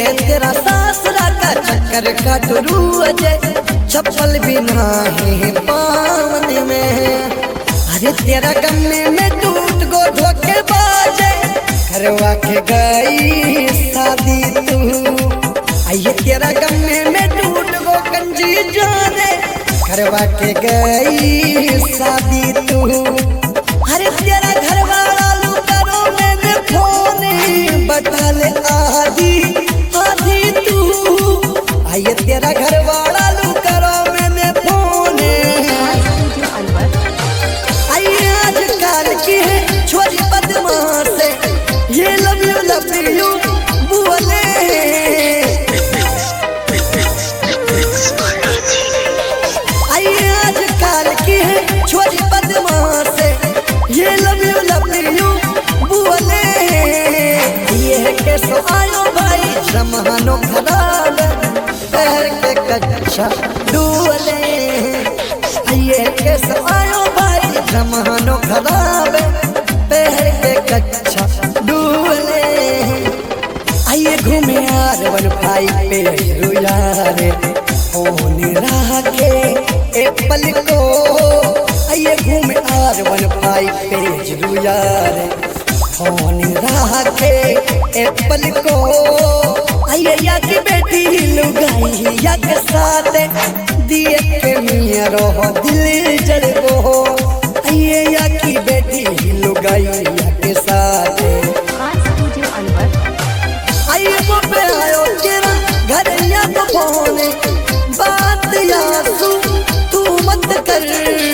तेरा सासरा का चक्कर कटरू अजय चप्पल बिना है पावन में। अरे तेरा गन्ने में टूट गो धोखे बाजे करवा के गई शादी तू। आइए तेरा गन्ने में टूट गो कंजी जाने करवा के गई शादी तू। अरे तेरा घर वाला लुटारो मैंने फोन बता ले आधी आधी तू। आइए तेरा घर वाला लुटारो मैंने फोन। आइए आजकल की है छोरी बदमाश ये लव यू बोले। आइए आजकल की है छोरी बदमाश ये लव यू बोले। ये कैसे आयो भाई जमानो खराब पैर के कच्चा डूले। ये कैसे आयो भाई जमानो खराब पैर के कच्चा डूले। आइए घूमे यार वन भाई पे यार होने रहा के एप्पल को। आइए घूमे यार वन भाई पे यार होने रहा के एप्पल को। आइए या की बेटी लुगाई या के साथ दिए के मेरो दिल जड़बो। आइए या की बेटी लुगाई या के साथ। आइए वो पे आयो तेरा घर या तो फोन बात यासू तू मत कर।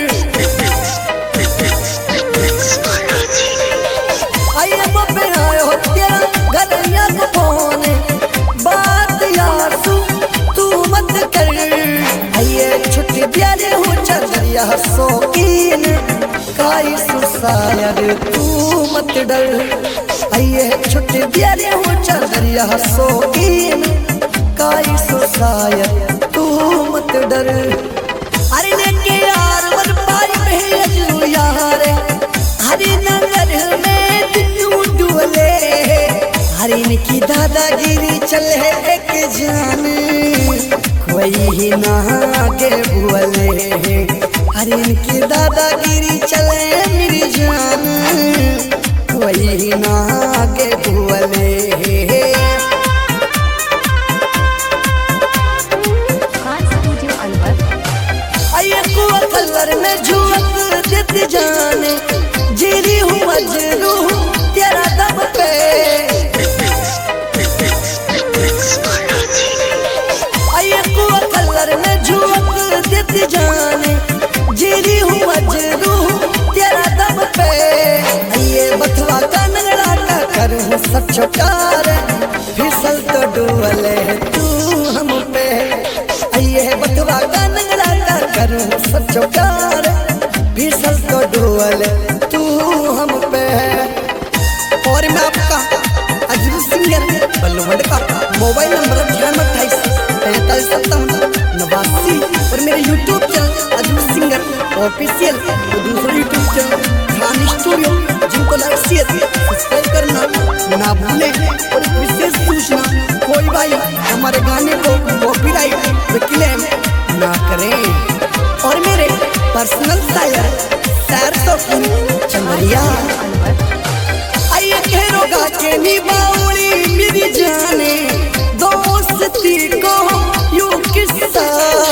आइए वो पे आयो तेरा घर या तो फोन बात यासू तू मत कर। आइए छुट्टी प्यारे हो चलिया शौकीन काई सुसायर तू मत डर। आइए छुट्टी प्यारे हो चलिया शौकीन काई सुसायर तू मत डर। अरे लेके यार वन पाई भेजू यार हरी नगर में दिनू डुले। हरी की दादागिरी चले एक जान कोई ना के बोले। हरी की दादागिरी चले मेरी जान कोई ना के बोले। आइए कुआ कलर में झुक देती जाने जीरी हूँ मजरू तेरा दम पे। आइए कुआ कलर में झुक देती जाने जीरी हूँ मजरू तेरा दम पे। आइए बथवा का नंगड़ा का करूँ सच्चो कार फिसल तो डुबले तू हम पे। आइए बथवा का नंगड़ा का करूँ सच्चो कार फिसल तो डुबले तू हम पे। और मैं आपका अजरू सिंगर बल्लुवंड का मोबाइल नंबर 98 और मेरे YouTube channel Ajru singer official और दूसरे यूट्यूब चैनल खान स्टूडियो जिनको लाइक शेयर सब्सक्राइब करना ना भूले। और एक विशेष सूचना कोई भाई हमारे गाने को कॉपीराइट क्लेम ना करें। और मेरे पर्सनल शायर शौकीन चमरिया। आइए घेरो गा के निभाऊंगी मेरी जाने दोस्ती को यू किस्सा।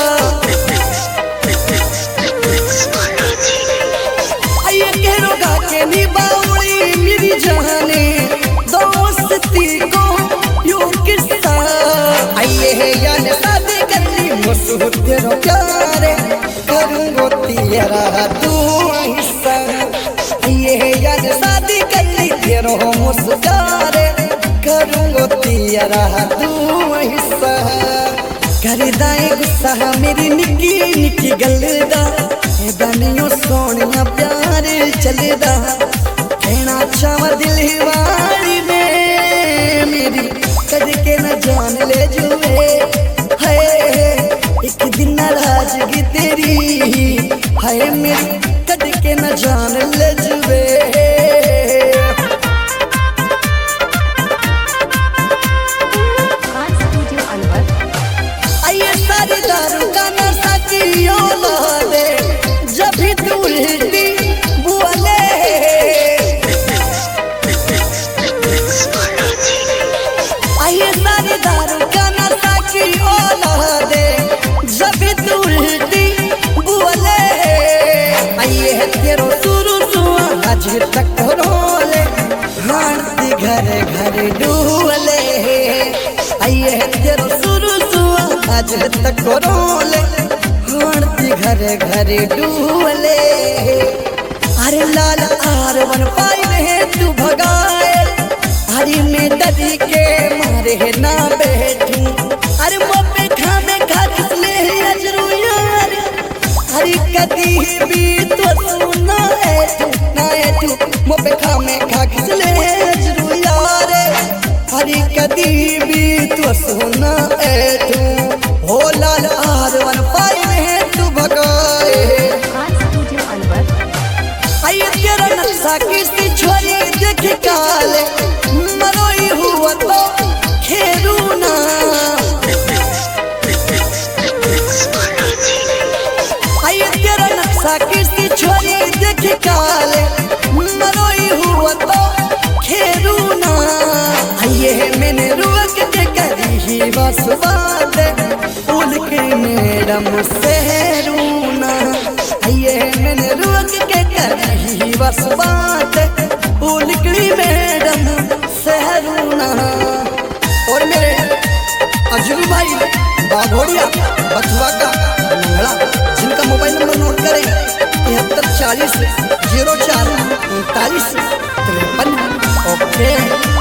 आइए घेरो गा के निभाऊंगी मेरी जाने दोस्ती को यू किस्सा। आइए है यान शादी करनी मुझसे तेरा प्यार करूँगो तेरा तू हिस्सा। आइए है यान शादी करनी तेरा मुस्कार करूँगो तेरा तू हिस्सा। कर दाए गुस्सा मेरी निकी निकी गलदा दानियों सोनिया प्यार चलदा। कहना चावा दिल वाली में मेरी कद के न जान ले जुए। है एक दिन नाराजगी तेरी है मेरी कद के न जान ले जुए। तेरो शुरू सुआ आज तक रोले हारती घरे घरे डूले। अरे लाल आर बन पाई है तू भगाए हरी में दरी के मारे ना बैठू। अरे मोपे खामे खा किसले अजरू यार हरी कदी भी तो सुना है तू मोपे खामे खा किसले अजरू यार हरी कदी भी तो सुना है तू। हो लाल आर वन पाई है तू भगाए आइए तेरा नक्शा किसी छोरी देख काले मरोई हुआ तो खेलू ना। आइए तेरा नक्शा किसी छोरी देख काले मरोई हुआ तो खेलू ना। आइए मैंने रुक के करी ही बस बात फूल के मैडम से रूना। आइए मैंने रुक के करी ही बस बात फूल की मैडम से रूना। और मेरे अजरू भाई बाघोड़िया बथुआ का मंगला जिनका मोबाइल नंबर नोट करें 7340 04 39 53। ओके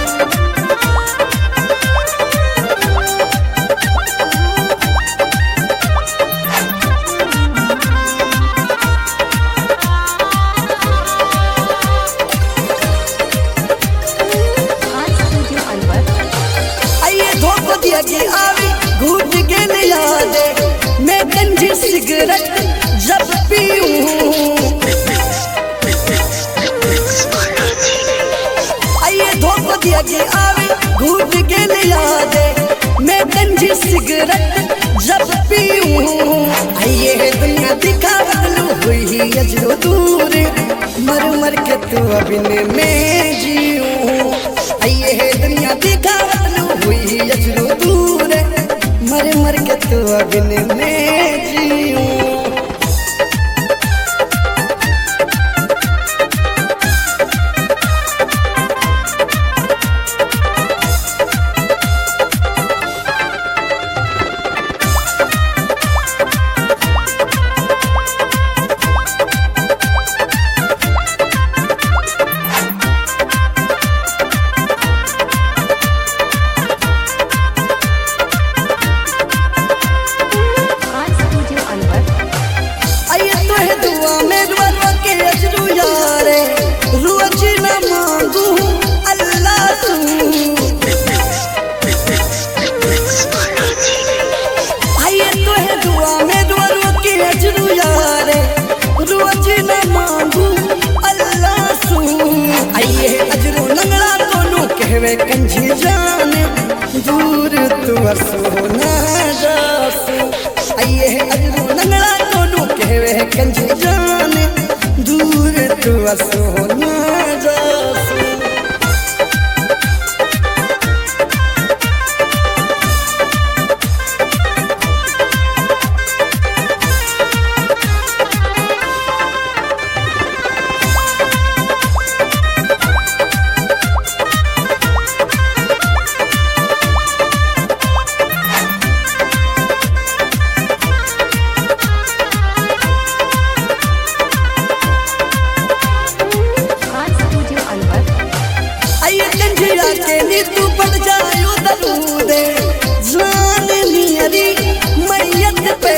आवी घूट के लिया दे मैं गंजी सिगरेट जब पीऊं। आइए धोखो दिया कि आवी घूट के लिया दे मैं गंजी सिगरेट जब पीऊं। आइए दुनिया दिखा बदलू हुई अजरो दूर मर मर के तू अबिन में जीऊं। आइए दुनिया दिखा बदलू हुई अजरो दूर मर मर के तू अबिन में जीऊं। कंजी जान दूर तू सोना जासू। आइए अजरू नंगला दोनों कहवे कंजी जान दूर तू सोना जासू। तू बढ़ जायो दरूदे जान नियरी मैयत पे।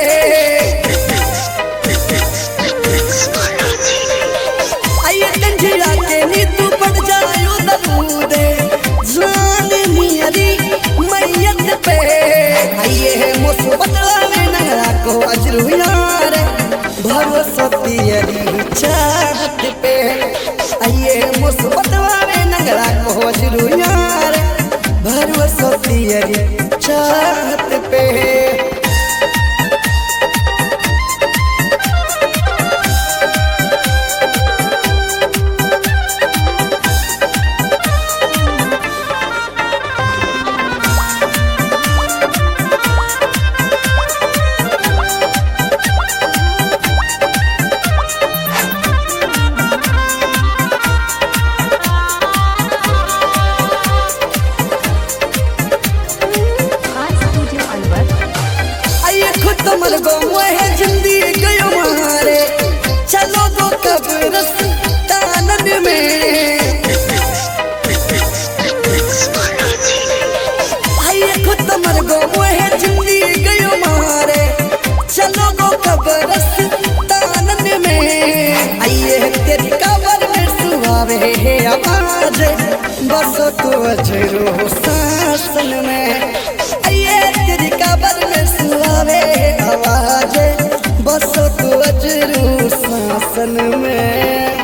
आइए कंजिया के नी तू बढ़ जायो दरूदे जान नियरी मैयत पे। आइए मुसीबत में नगरा को अजरू यार भरोसा तियरी चाहत पे। आइए मुसीबत में नगरा को अजरू यार भरोसा तियरी चाहत पे। गो मोहे जिंदगी गयो मारे चलो दो कब्रिस्तान में आइए खुद मर गो मोहे जिंदगी गयो मारे चलो दो कब्रिस्तान में आइए तेरी कब्र में सुहावे है आवाज बसो तू अजरो शासन में आइए तेरी कब्र में सुहावे आवाज बसो तू अजरो शासन में।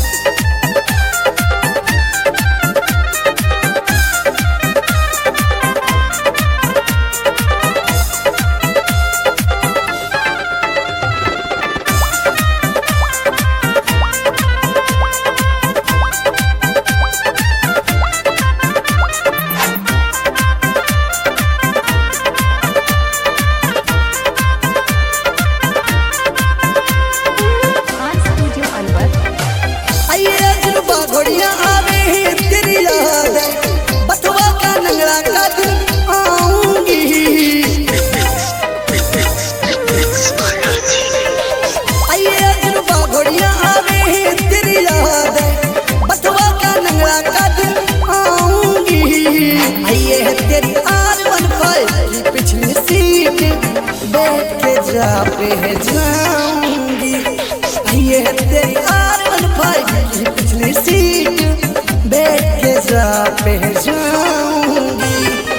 पे जाऊंगी ये तेरी R15 की पिछली सीट बैठ के जा पे जाऊंगी।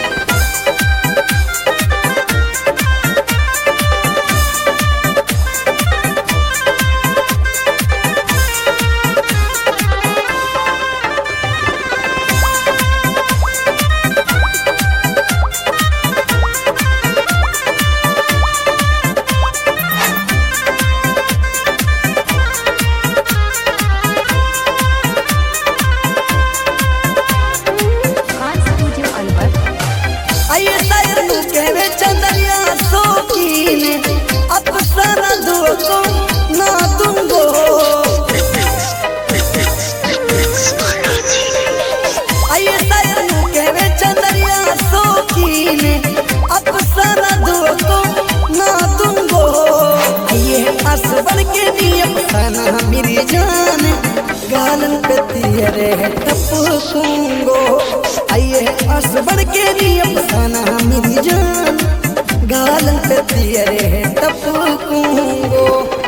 मेरी जान गालन पे तेरे टपकूंगो आइए आस बढ़ के लिए फसाना मेरी जान गालन पे तेरे टपकूंगो।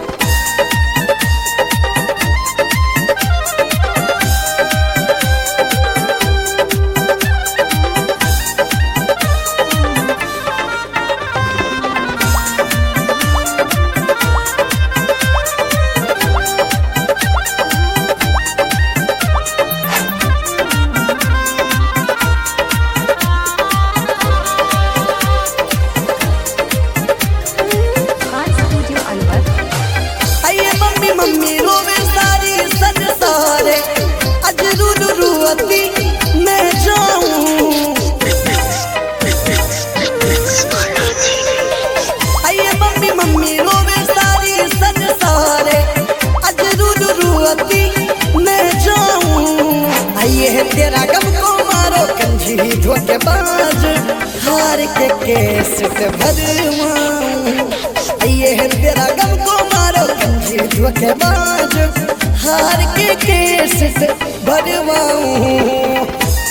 तेरा गम को मारो कंजी धोखेबाज हार के केस से भरवाऊं ये तेरा गम को मारो कंजी धोखेबाज हार के केस से भरवाऊं।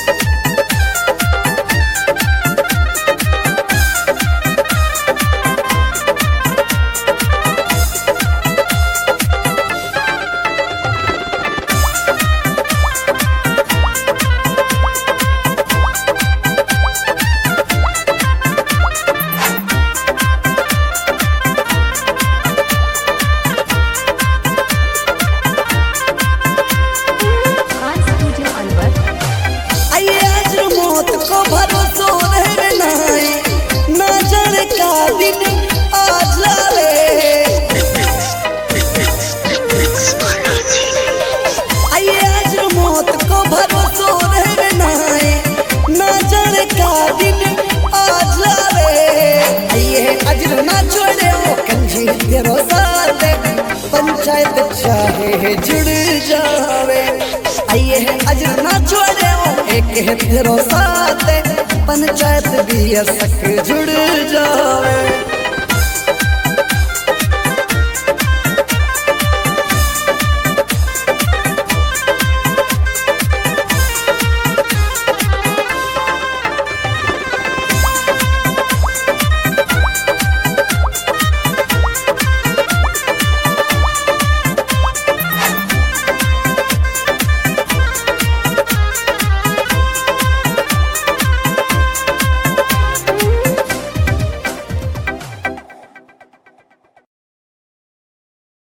पंचायत चाहे जुड़ जावे आइए अजर ना छोड़े एक है तेरो साथ पंचायत भी सक जुड़